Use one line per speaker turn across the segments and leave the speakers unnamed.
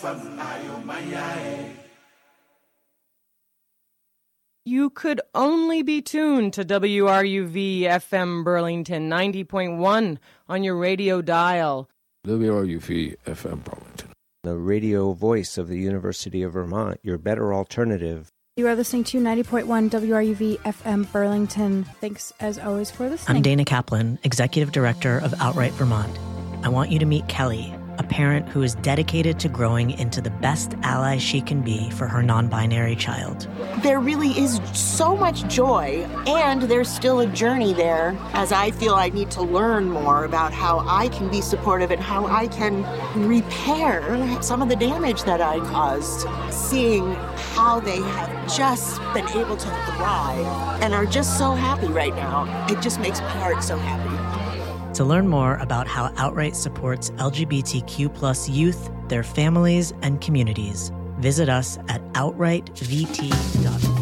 You could only be tuned to WRUV FM Burlington 90.1 on your radio dial.
WRUV FM Burlington,
the radio voice of the University of Vermont, your better alternative.
You are listening to 90.1 WRUV FM Burlington. Thanks, as always, for listening.
I'm Dana Kaplan, Executive Director of Outright Vermont. I want you to meet Kelly, a parent who is dedicated to growing into the best ally she can be for her non-binary child.
There really is so much joy, and there's still a journey there, as I feel I need to learn more about how I can be supportive and how I can repair some of the damage that I caused. Seeing how they have just been able to thrive and are just so happy right now, it just makes my heart so happy.
To learn more about how Outright supports LGBTQ+ youth, their families, and communities, visit us at outrightvt.org.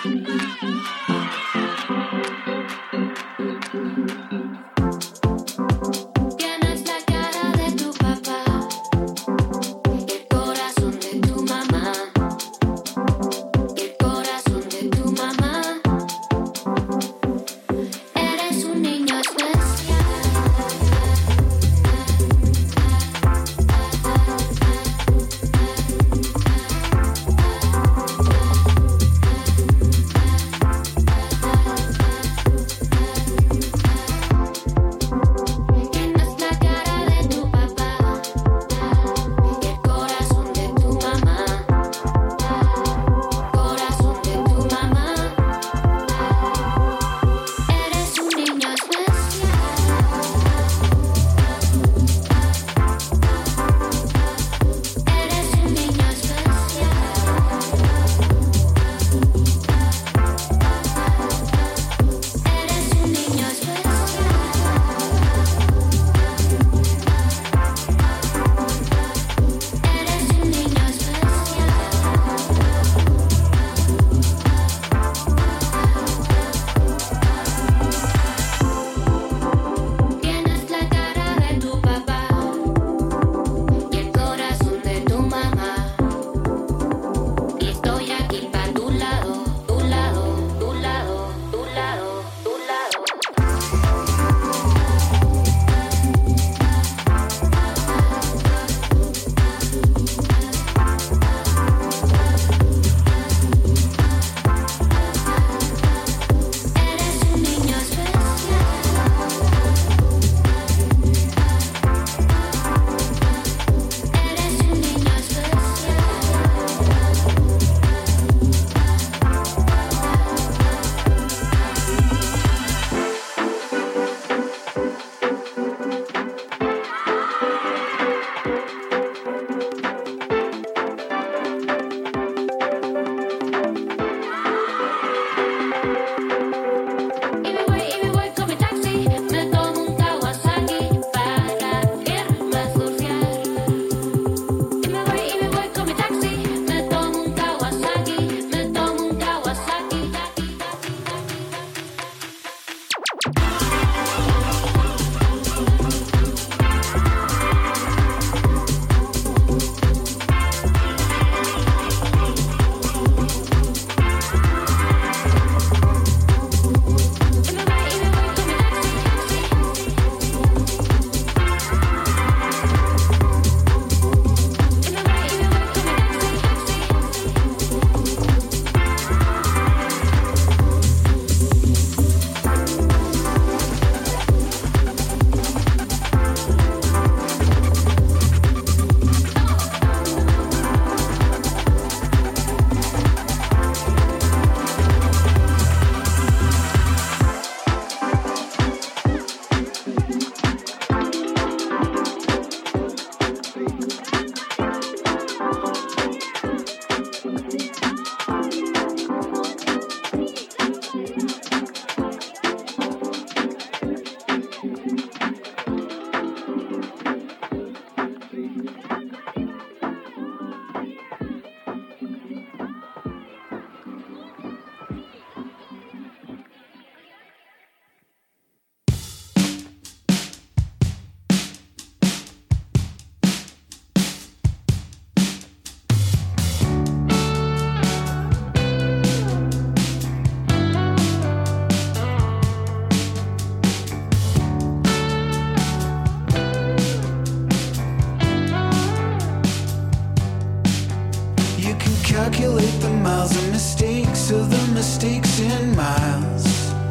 calculate the miles and mistakes of the mistakes in miles.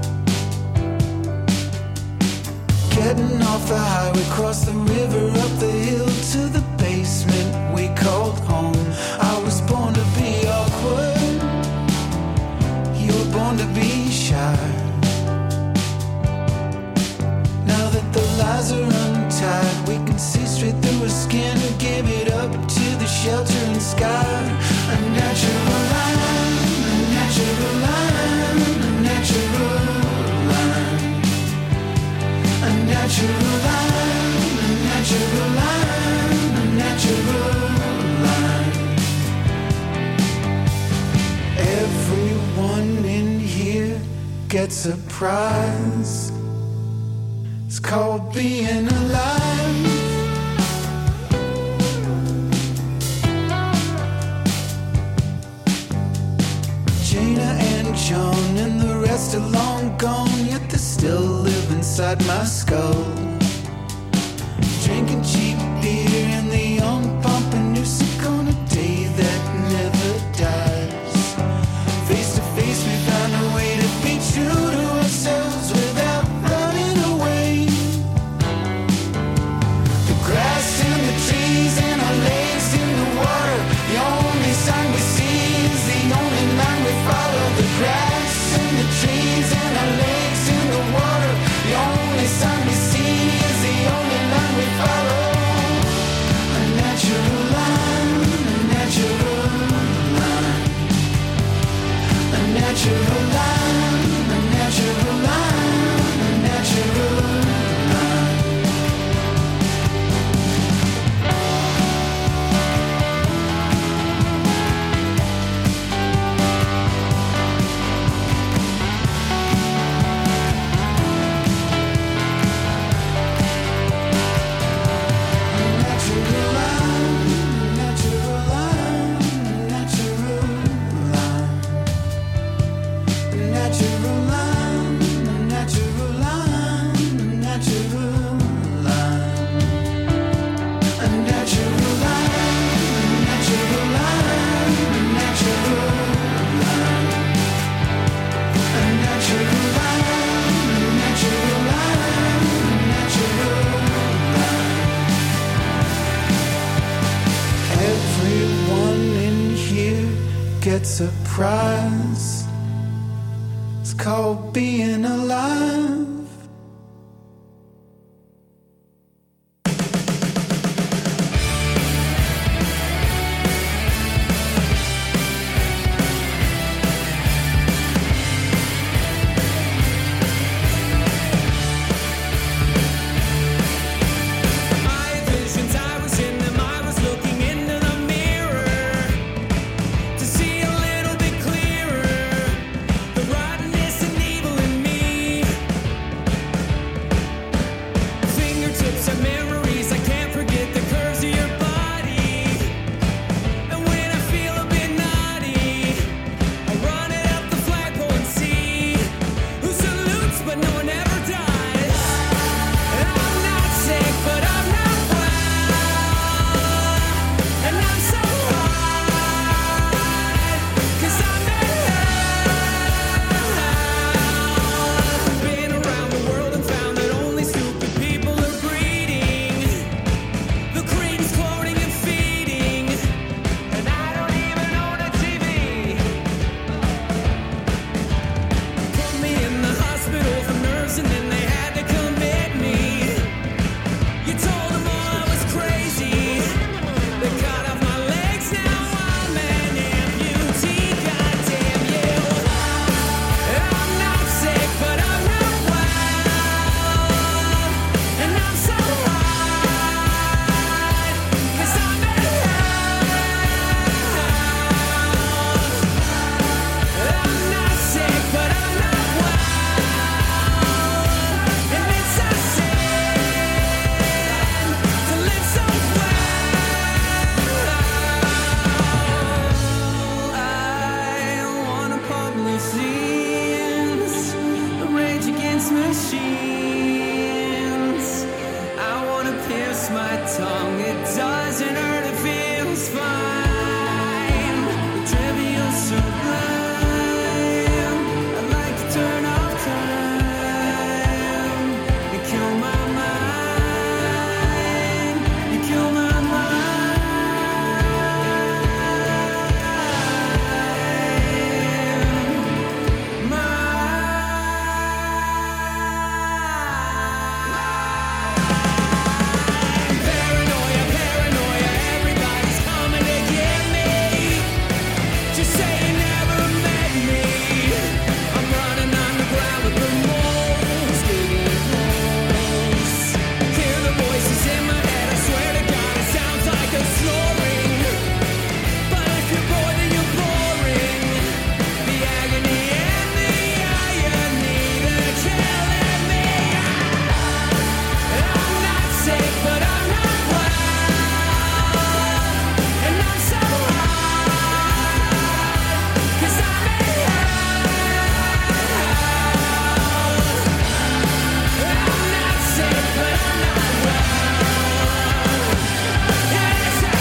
Getting off the highway, cross the river, up the hill to the basement we called home. I was born to be awkward, you were born to be shy. Now that the lies are untied, we can see straight through her skin and give it up to the shelter and sky. A natural line, a natural line, a natural line. A natural line, a natural line, a natural line. Everyone gets a prize. It's called being alive. Jaina and John and the rest are long gone, yet they still live inside my skull. Drinking cheap beer and the young pumping music on a day that never dies. Face to face we found a way to be true to ourselves without running away. The grass and the trees and our legs in the water, the only sign we see is the only line we follow. The grass and the trees and our legs in the water, the only sign we see is the only line we follow. A natural line, a natural line, a natural line, a natural line, a natural line. Everyone in here gets a prize. It's called being alive.